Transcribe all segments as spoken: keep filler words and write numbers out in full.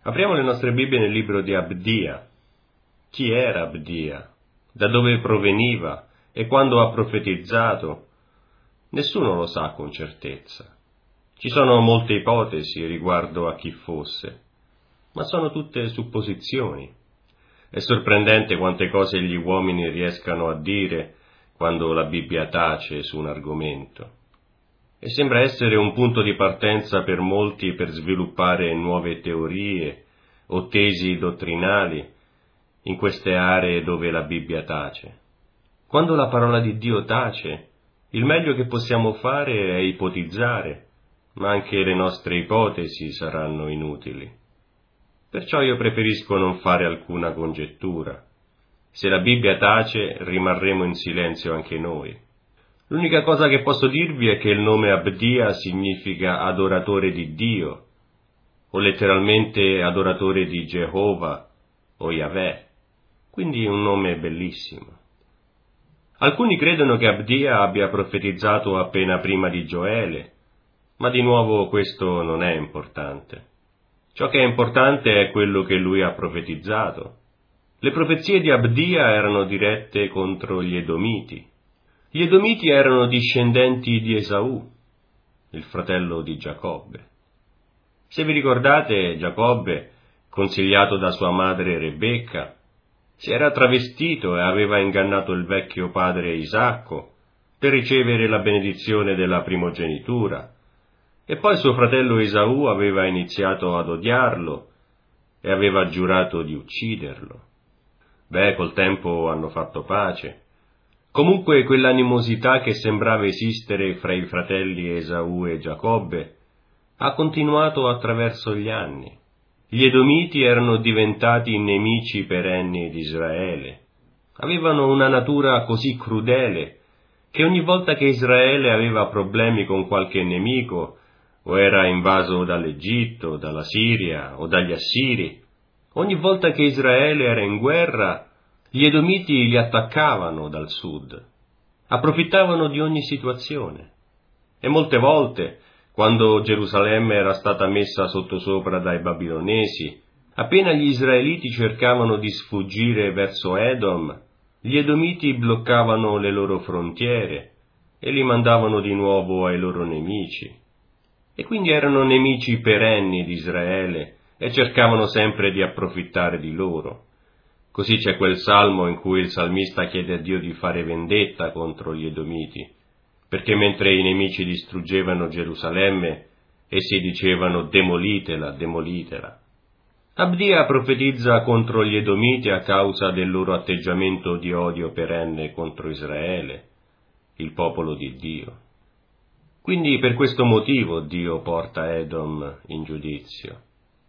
Apriamo le nostre Bibbie nel libro di Abdia. Chi era Abdia? Da dove proveniva? E quando ha profetizzato? Nessuno lo sa con certezza. Ci sono molte ipotesi riguardo a chi fosse, ma sono tutte supposizioni. È sorprendente quante cose gli uomini riescano a dire quando la Bibbia tace su un argomento. E sembra essere un punto di partenza per molti per sviluppare nuove teorie o tesi dottrinali in queste aree dove la Bibbia tace. Quando la parola di Dio tace, il meglio che possiamo fare è ipotizzare, ma anche le nostre ipotesi saranno inutili. Perciò io preferisco non fare alcuna congettura. Se la Bibbia tace, rimarremo in silenzio anche noi. L'unica cosa che posso dirvi è che il nome Abdia significa adoratore di Dio, o letteralmente adoratore di Geova o Yahweh, quindi un nome bellissimo. Alcuni credono che Abdia abbia profetizzato appena prima di Gioele, ma di nuovo questo non è importante. Ciò che è importante è quello che lui ha profetizzato. Le profezie di Abdia erano dirette contro gli Edomiti. Gli Edomiti erano discendenti di Esaù, il fratello di Giacobbe. Se vi ricordate, Giacobbe, consigliato da sua madre Rebecca, si era travestito e aveva ingannato il vecchio padre Isacco per ricevere la benedizione della primogenitura, e poi suo fratello Esaù aveva iniziato ad odiarlo e aveva giurato di ucciderlo. Beh, col tempo hanno fatto pace. Comunque quell'animosità che sembrava esistere fra i fratelli Esaù e Giacobbe ha continuato attraverso gli anni. Gli Edomiti erano diventati nemici perenni di Israele. Avevano una natura così crudele che ogni volta che Israele aveva problemi con qualche nemico, o era invaso dall'Egitto, dalla Siria o dagli Assiri, ogni volta che Israele era in guerra, gli Edomiti li attaccavano dal sud, approfittavano di ogni situazione. E molte volte, quando Gerusalemme era stata messa sottosopra dai babilonesi, appena gli israeliti cercavano di sfuggire verso Edom, gli Edomiti bloccavano le loro frontiere e li mandavano di nuovo ai loro nemici. E quindi erano nemici perenni di Israele e cercavano sempre di approfittare di loro. Così c'è quel salmo in cui il salmista chiede a Dio di fare vendetta contro gli Edomiti, perché mentre i nemici distruggevano Gerusalemme, essi dicevano demolitela, demolitela. Abdia profetizza contro gli Edomiti a causa del loro atteggiamento di odio perenne contro Israele, il popolo di Dio. Quindi per questo motivo Dio porta Edom in giudizio.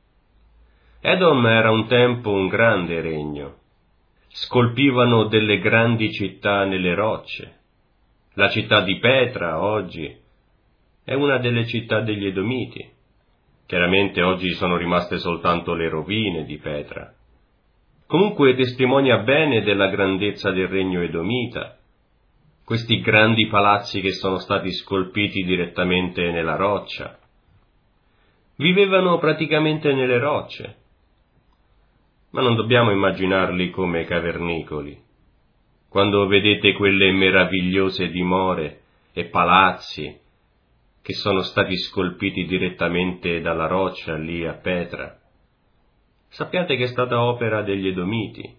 Edom era un tempo un grande regno. Scolpivano delle grandi città nelle rocce. La città di Petra, oggi, è una delle città degli Edomiti. Chiaramente oggi sono rimaste soltanto le rovine di Petra. Comunque testimonia bene della grandezza del regno edomita. Questi grandi palazzi che sono stati scolpiti direttamente nella roccia. Vivevano praticamente nelle rocce. Ma non dobbiamo immaginarli come cavernicoli. Quando vedete quelle meravigliose dimore e palazzi che sono stati scolpiti direttamente dalla roccia lì a Petra, sappiate che è stata opera degli Edomiti.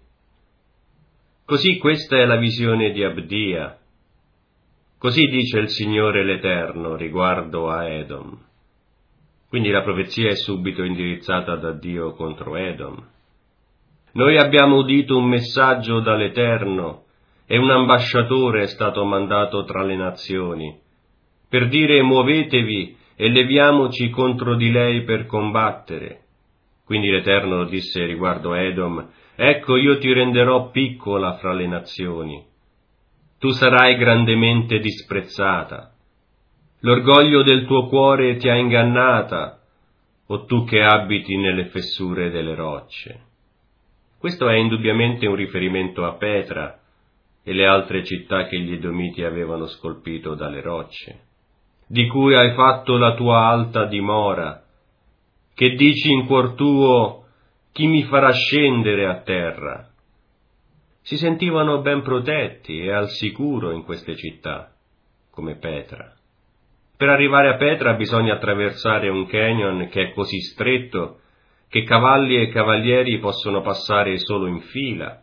Così questa è la visione di Abdia. Così dice il Signore l'Eterno riguardo a Edom. Quindi la profezia è subito indirizzata da Dio contro Edom. Noi abbiamo udito un messaggio dall'Eterno e un ambasciatore è stato mandato tra le nazioni, per dire muovetevi e leviamoci contro di lei per combattere. Quindi l'Eterno disse riguardo a Edom, ecco io ti renderò piccola fra le nazioni. Tu sarai grandemente disprezzata. L'orgoglio del tuo cuore ti ha ingannata, o tu che abiti nelle fessure delle rocce. Questo è indubbiamente un riferimento a Petra e le altre città che gli Edomiti avevano scolpito dalle rocce, di cui hai fatto la tua alta dimora, che dici in cuor tuo, Chi mi farà scendere a terra? Si sentivano ben protetti e al sicuro in queste città, come Petra. Per arrivare a Petra bisogna attraversare un canyon che è così stretto che cavalli e cavalieri possono passare solo in fila,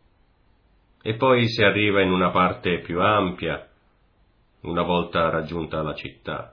e poi si arriva in una parte più ampia, una volta raggiunta la città.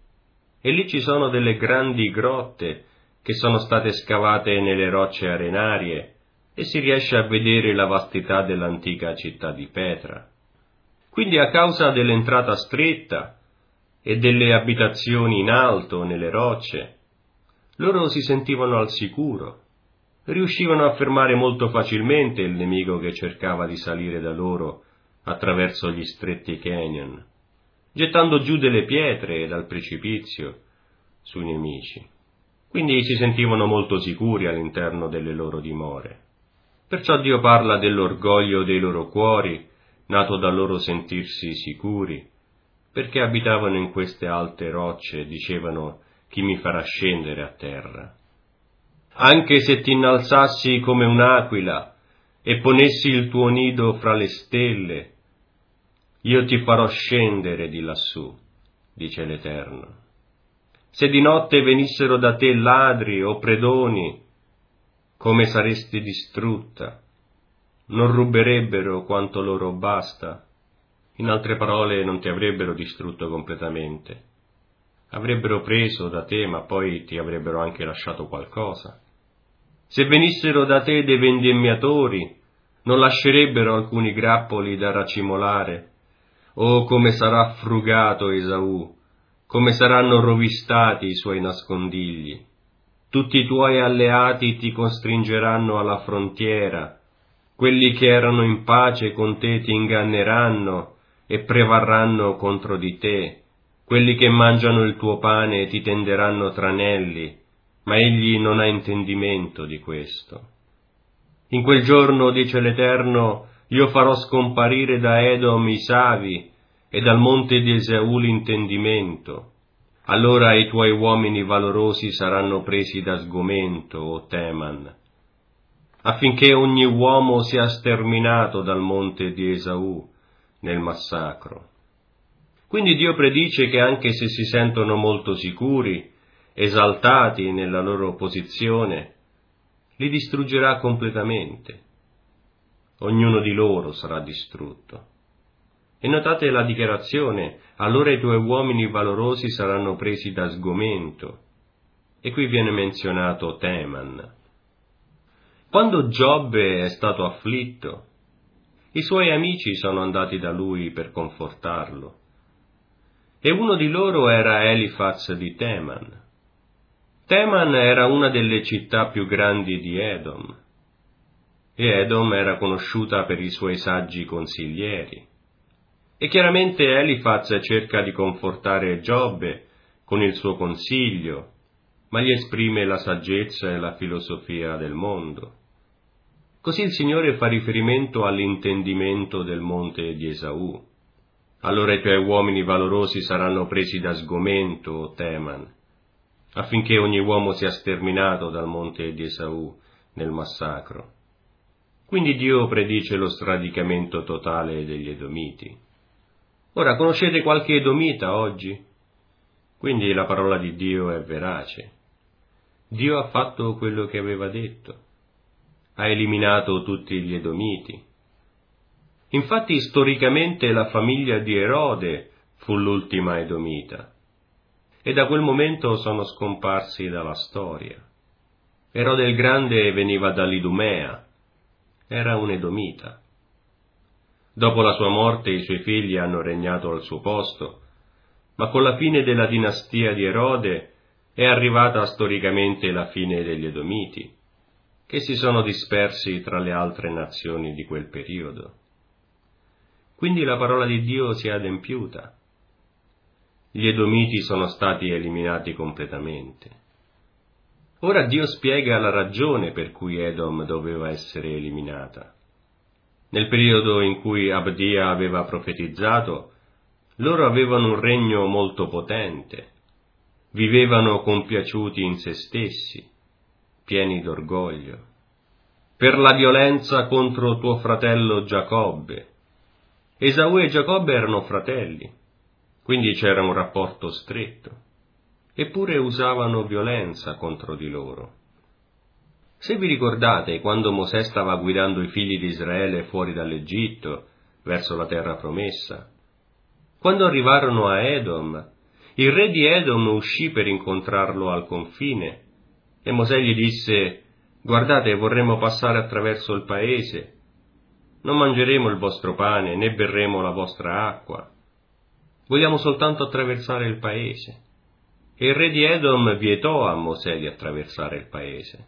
E lì ci sono delle grandi grotte che sono state scavate nelle rocce arenarie e si riesce a vedere la vastità dell'antica città di Petra. Quindi a causa dell'entrata stretta e delle abitazioni in alto nelle rocce, loro si sentivano al sicuro, riuscivano a fermare molto facilmente il nemico che cercava di salire da loro attraverso gli stretti canyon, gettando giù delle pietre dal precipizio sui nemici. Quindi si sentivano molto sicuri all'interno delle loro dimore. Perciò Dio parla dell'orgoglio dei loro cuori, nato dal loro sentirsi sicuri, perché abitavano in queste alte rocce e dicevano: chi mi farà scendere a terra? Anche se ti innalzassi come un'aquila e ponessi il tuo nido fra le stelle, io ti farò scendere di lassù, dice l'Eterno. Se di notte venissero da te ladri o predoni, come saresti distrutta? Non ruberebbero quanto loro basta? In altre parole, non ti avrebbero distrutto completamente. Avrebbero preso da te, ma poi ti avrebbero anche lasciato qualcosa. Se venissero da te dei vendemmiatori, non lascerebbero alcuni grappoli da racimolare. Oh, come sarà frugato Esaù, come saranno rovistati i suoi nascondigli. Tutti i tuoi alleati ti costringeranno alla frontiera, quelli che erano in pace con te ti inganneranno e prevarranno contro di te, quelli che mangiano il tuo pane ti tenderanno tranelli, ma egli non ha intendimento di questo. In quel giorno, dice l'Eterno, io farò scomparire da Edom i savi e dal monte di Esaù l'intendimento. Allora i tuoi uomini valorosi saranno presi da sgomento, o Teman, affinché ogni uomo sia sterminato dal monte di Esaù nel massacro. Quindi Dio predice che anche se si sentono molto sicuri, esaltati nella loro posizione, li distruggerà completamente. Ognuno di loro sarà distrutto. E notate la dichiarazione: allora i tuoi uomini valorosi saranno presi da sgomento. E qui viene menzionato Teman. Quando Giobbe è stato afflitto, i suoi amici sono andati da lui per confortarlo. E uno di loro era Elifaz di Teman. Teman era una delle città più grandi di Edom, e Edom era conosciuta per i suoi saggi consiglieri. E chiaramente Elifaz cerca di confortare Giobbe con il suo consiglio, ma gli esprime la saggezza e la filosofia del mondo. Così il Signore fa riferimento all'intendimento del monte di Esaù. Allora i tuoi uomini valorosi saranno presi da sgomento, o Teman, affinché ogni uomo sia sterminato dal monte di Esaù nel massacro. Quindi Dio predice lo sradicamento totale degli Edomiti. Ora, conoscete qualche Edomita oggi? Quindi la parola di Dio è verace. Dio ha fatto quello che aveva detto. Ha eliminato tutti gli Edomiti. Infatti, storicamente la famiglia di Erode fu l'ultima Edomita. E da quel momento sono scomparsi dalla storia. Erode il Grande veniva dall'Idumea. Era un Edomita. Dopo la sua morte i suoi figli hanno regnato al suo posto, ma con la fine della dinastia di Erode è arrivata storicamente la fine degli Edomiti, che si sono dispersi tra le altre nazioni di quel periodo. Quindi la parola di Dio si è adempiuta. Gli Edomiti sono stati eliminati completamente. Ora Dio spiega la ragione per cui Edom doveva essere eliminata. Nel periodo in cui Abdia aveva profetizzato, loro avevano un regno molto potente, vivevano compiaciuti in se stessi, pieni d'orgoglio, per la violenza contro tuo fratello Giacobbe. Esaù e Giacobbe erano fratelli, quindi c'era un rapporto stretto, eppure usavano violenza contro di loro. Se vi ricordate, quando Mosè stava guidando i figli di Israele fuori dall'Egitto, verso la terra promessa, quando arrivarono a Edom, il re di Edom uscì per incontrarlo al confine, e Mosè gli disse: «Guardate, vorremmo passare attraverso il paese. Non mangeremo il vostro pane, né berremo la vostra acqua. Vogliamo soltanto attraversare il paese». E il re di Edom vietò a Mosè di attraversare il paese.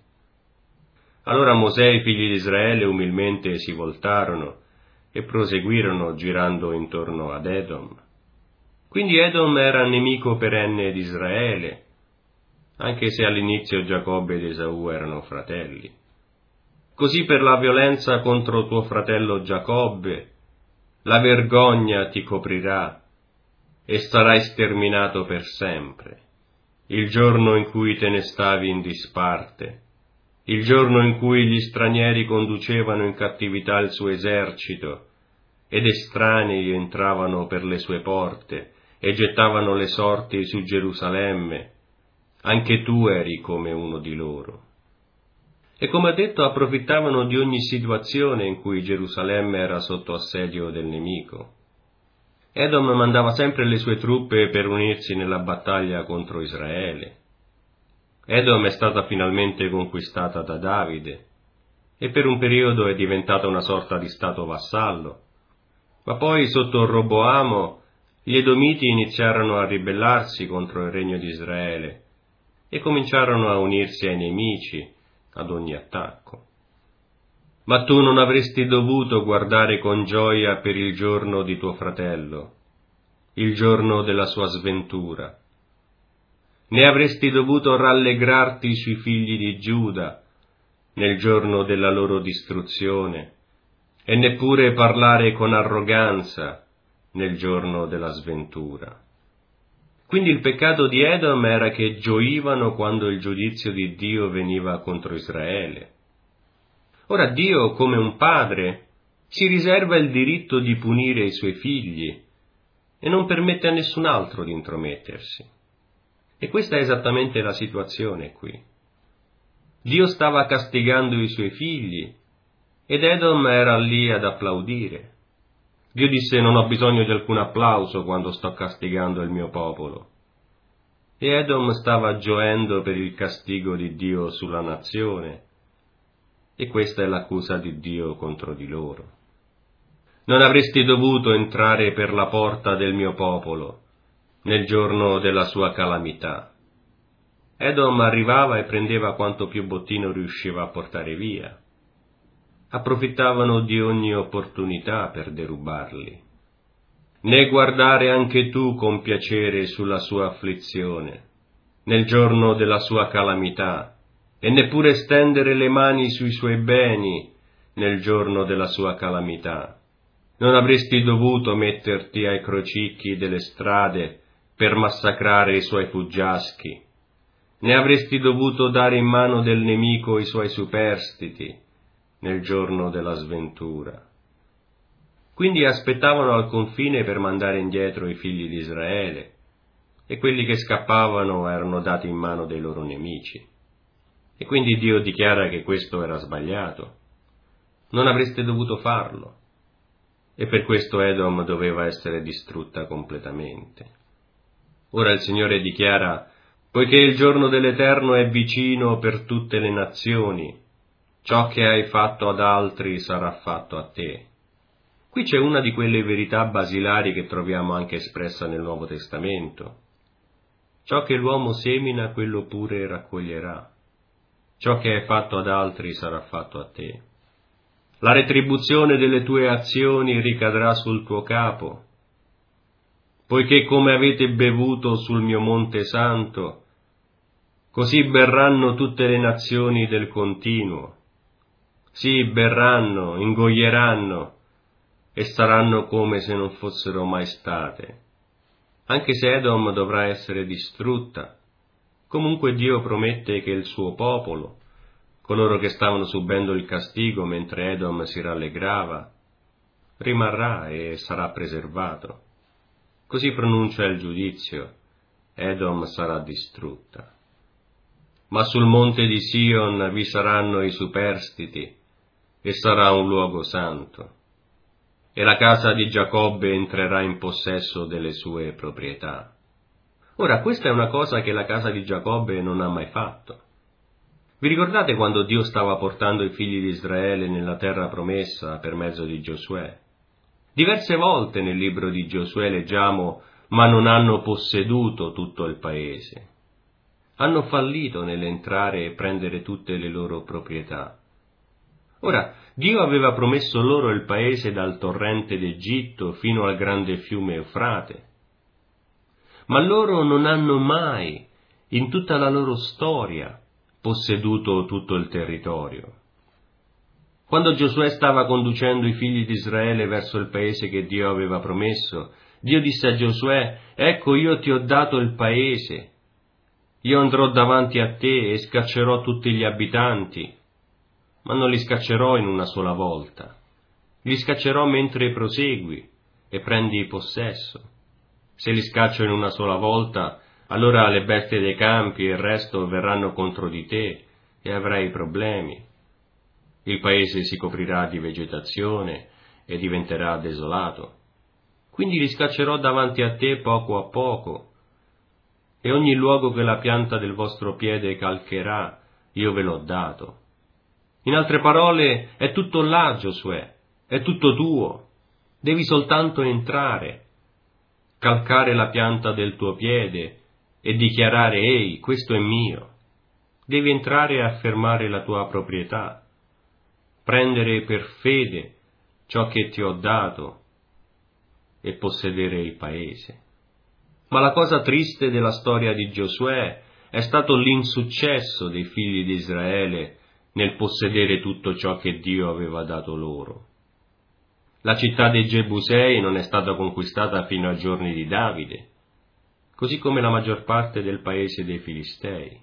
Allora Mosè e i figli di Israele umilmente si voltarono e proseguirono girando intorno ad Edom. Quindi Edom era nemico perenne di Israele, anche se all'inizio Giacobbe ed Esaù erano fratelli. Così per la violenza contro tuo fratello Giacobbe, la vergogna ti coprirà e sarai sterminato per sempre, il giorno in cui te ne stavi in disparte, il giorno in cui gli stranieri conducevano in cattività il suo esercito, ed estranei entravano per le sue porte e gettavano le sorti su Gerusalemme. Anche tu eri come uno di loro. E come ha detto, approfittavano di ogni situazione in cui Gerusalemme era sotto assedio del nemico. Edom mandava sempre le sue truppe per unirsi nella battaglia contro Israele. Edom è stata finalmente conquistata da Davide e per un periodo è diventata una sorta di stato vassallo, ma poi sotto Roboamo gli Edomiti iniziarono a ribellarsi contro il regno di Israele e cominciarono a unirsi ai nemici ad ogni attacco. Ma tu non avresti dovuto guardare con gioia per il giorno di tuo fratello, il giorno della sua sventura, né avresti dovuto rallegrarti sui figli di Giuda nel giorno della loro distruzione, e neppure parlare con arroganza nel giorno della sventura. Quindi il peccato di Edom era che gioivano quando il giudizio di Dio veniva contro Israele. Ora Dio, come un padre, si riserva il diritto di punire i suoi figli e non permette a nessun altro di intromettersi. E questa è esattamente la situazione qui. Dio stava castigando i suoi figli ed Edom era lì ad applaudire. Dio disse: «Non ho bisogno di alcun applauso quando sto castigando il mio popolo». E Edom stava gioendo per il castigo di Dio sulla nazione, e questa è l'accusa di Dio contro di loro. «Non avresti dovuto entrare per la porta del mio popolo nel giorno della sua calamità». Edom arrivava e prendeva quanto più bottino riusciva a portare via. Approfittavano di ogni opportunità per derubarli. Né guardare anche tu con piacere sulla sua afflizione, nel giorno della sua calamità, e neppure stendere le mani sui suoi beni nel giorno della sua calamità. Non avresti dovuto metterti ai crocicchi delle strade per massacrare i suoi fuggiaschi, né avresti dovuto dare in mano del nemico i suoi superstiti nel giorno della sventura. Quindi aspettavano al confine per mandare indietro i figli di Israele, e quelli che scappavano erano dati in mano dei loro nemici. E quindi Dio dichiara che questo era sbagliato. Non avreste dovuto farlo. E per questo Edom doveva essere distrutta completamente. Ora il Signore dichiara: «Poiché il giorno dell'Eterno è vicino per tutte le nazioni, ciò che hai fatto ad altri sarà fatto a te». Qui c'è una di quelle verità basilari che troviamo anche espressa nel Nuovo Testamento. Ciò che l'uomo semina, quello pure raccoglierà. Ciò che hai fatto ad altri sarà fatto a te. La retribuzione delle tue azioni ricadrà sul tuo capo. Poiché come avete bevuto sul mio monte santo, così berranno tutte le nazioni del continuo. Sì, berranno, ingoieranno, e saranno come se non fossero mai state. Anche se Edom dovrà essere distrutta, comunque Dio promette che il suo popolo coloro che stavano subendo il castigo mentre Edom si rallegrava, rimarrà e sarà preservato. Così pronuncia il giudizio: Edom sarà distrutta. Ma sul monte di Sion vi saranno i superstiti, e sarà un luogo santo, e la casa di Giacobbe entrerà in possesso delle sue proprietà. Ora, questa è una cosa che la casa di Giacobbe non ha mai fatto. Vi ricordate quando Dio stava portando i figli di Israele nella terra promessa per mezzo di Giosuè? Diverse volte nel libro di Giosuè leggiamo: ma non hanno posseduto tutto il paese. Hanno fallito nell'entrare e prendere tutte le loro proprietà. Ora, Dio aveva promesso loro il paese dal torrente d'Egitto fino al grande fiume Eufrate. Ma loro non hanno mai, in tutta la loro storia, posseduto tutto il territorio. Quando Giosuè stava conducendo i figli di Israele verso il paese che Dio aveva promesso, Dio disse a Giosuè: ecco, io ti ho dato il paese, io andrò davanti a te e scaccerò tutti gli abitanti, ma non li scaccerò in una sola volta, li scaccerò mentre prosegui e prendi possesso. Se li scaccio in una sola volta, allora le bestie dei campi e il resto verranno contro di te e avrai problemi. Il paese si coprirà di vegetazione e diventerà desolato. Quindi li scaccerò davanti a te poco a poco, e ogni luogo che la pianta del vostro piede calcherà, io ve l'ho dato. In altre parole, è tutto là, Giosuè, è tutto tuo. Devi soltanto entrare, calcare la pianta del tuo piede e dichiarare: ehi, questo è mio. Devi entrare e affermare la tua proprietà, prendere per fede ciò che ti ho dato e possedere il paese. Ma la cosa triste della storia di Giosuè è stato l'insuccesso dei figli di Israele nel possedere tutto ciò che Dio aveva dato loro. La città dei Gebusei non è stata conquistata fino ai giorni di Davide, così come la maggior parte del paese dei Filistei.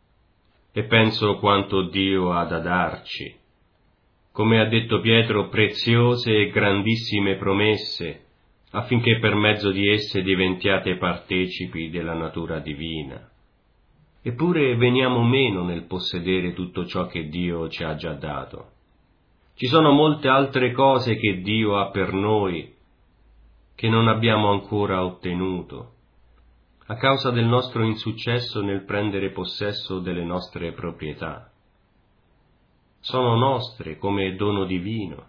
E penso quanto Dio ha da darci, come ha detto Pietro, preziose e grandissime promesse, affinché per mezzo di esse diventiate partecipi della natura divina. Eppure veniamo meno nel possedere tutto ciò che Dio ci ha già dato. Ci sono molte altre cose che Dio ha per noi che non abbiamo ancora ottenuto, a causa del nostro insuccesso nel prendere possesso delle nostre proprietà. Sono nostre come dono divino.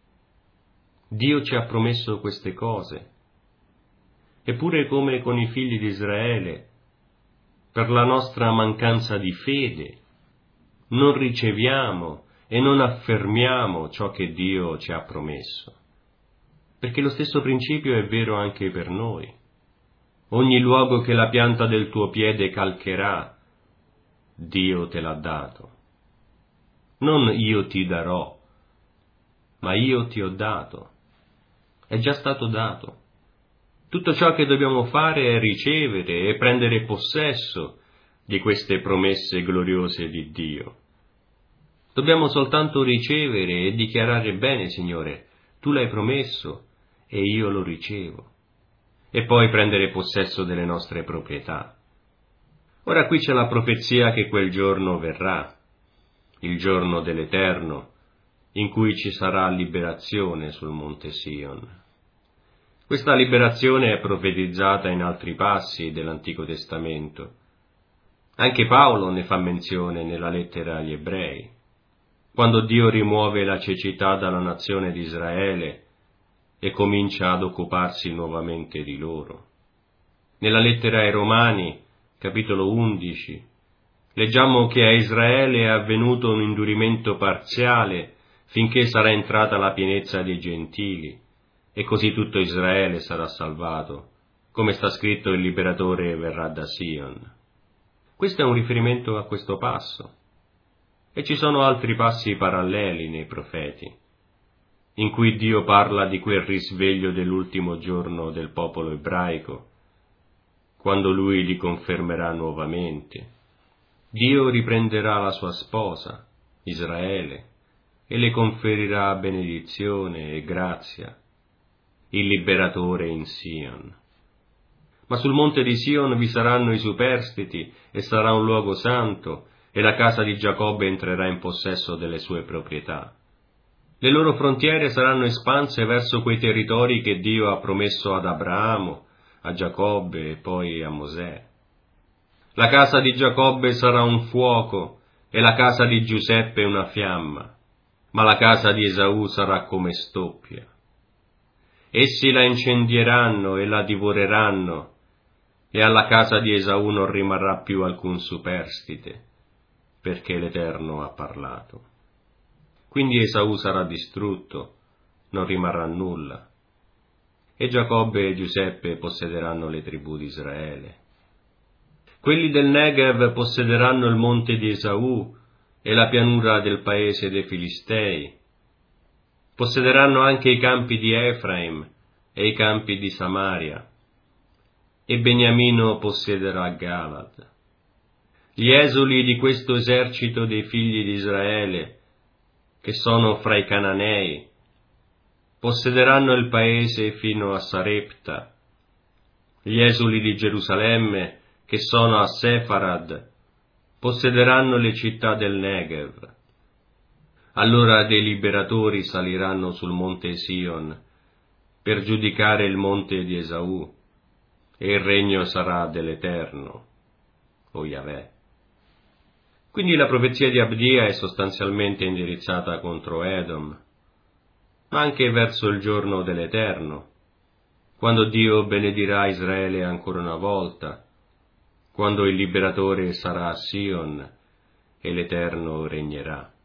Dio ci ha promesso queste cose. Eppure, come con i figli di Israele, per la nostra mancanza di fede, non riceviamo e non affermiamo ciò che Dio ci ha promesso. Perché lo stesso principio è vero anche per noi. Ogni luogo che la pianta del tuo piede calcherà, Dio te l'ha dato. Non io ti darò, ma io ti ho dato. È già stato dato. Tutto ciò che dobbiamo fare è ricevere e prendere possesso di queste promesse gloriose di Dio. Dobbiamo soltanto ricevere e dichiarare: bene, Signore, tu l'hai promesso e io lo ricevo. E poi prendere possesso delle nostre proprietà. Ora qui c'è la profezia che quel giorno verrà, il giorno dell'Eterno, in cui ci sarà liberazione sul monte Sion. Questa liberazione è profetizzata in altri passi dell'Antico Testamento. Anche Paolo ne fa menzione nella lettera agli Ebrei, quando Dio rimuove la cecità dalla nazione di Israele e comincia ad occuparsi nuovamente di loro. Nella lettera ai Romani, capitolo undici, leggiamo che a Israele è avvenuto un indurimento parziale finché sarà entrata la pienezza dei gentili, e così tutto Israele sarà salvato, come sta scritto: il liberatore verrà da Sion. Questo è un riferimento a questo passo. E ci sono altri passi paralleli nei profeti, in cui Dio parla di quel risveglio dell'ultimo giorno del popolo ebraico, quando Lui li confermerà nuovamente. Dio riprenderà la sua sposa, Israele, e le conferirà benedizione e grazia, il liberatore in Sion. Ma sul monte di Sion vi saranno i superstiti, e sarà un luogo santo, e la casa di Giacobbe entrerà in possesso delle sue proprietà. Le loro frontiere saranno espanse verso quei territori che Dio ha promesso ad Abramo, a Giacobbe e poi a Mosè. La casa di Giacobbe sarà un fuoco e la casa di Giuseppe una fiamma, ma la casa di Esaù sarà come stoppia. Essi la incendieranno e la divoreranno, e alla casa di Esaù non rimarrà più alcun superstite, perché l'Eterno ha parlato. Quindi Esaù sarà distrutto, non rimarrà nulla, e Giacobbe e Giuseppe possederanno le tribù di Israele. Quelli del Negev possederanno il monte di Esaù e la pianura del paese dei Filistei. Possederanno anche i campi di Efraim e i campi di Samaria, e Beniamino possederà Galad. Gli esuli di questo esercito dei figli di Israele, che sono fra i Cananei, possederanno il paese fino a Sarepta. Gli esuli di Gerusalemme, che sono a Sefarad, possederanno le città del Negev. Allora dei liberatori saliranno sul monte Sion per giudicare il monte di Esaù, e il regno sarà dell'Eterno, o Yahweh. Quindi la profezia di Abdia è sostanzialmente indirizzata contro Edom, ma anche verso il giorno dell'Eterno, quando Dio benedirà Israele ancora una volta, quando il liberatore sarà a Sion e l'Eterno regnerà.